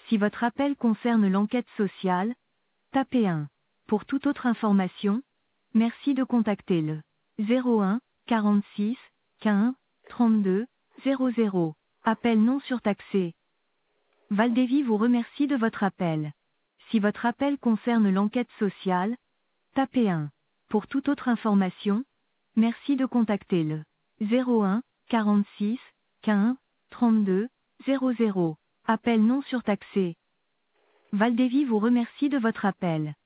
Si votre appel concerne l'enquête sociale, tapez 1. Pour toute autre information, merci de contacter le 01 46 15 32 00. Appel non surtaxé. Valdévy vous remercie de votre appel. Si votre appel concerne l'enquête sociale, tapez 1. Pour toute autre information, merci de contacter le 01 46 15 32 00. Appel non surtaxé. Valdévy vous remercie de votre appel.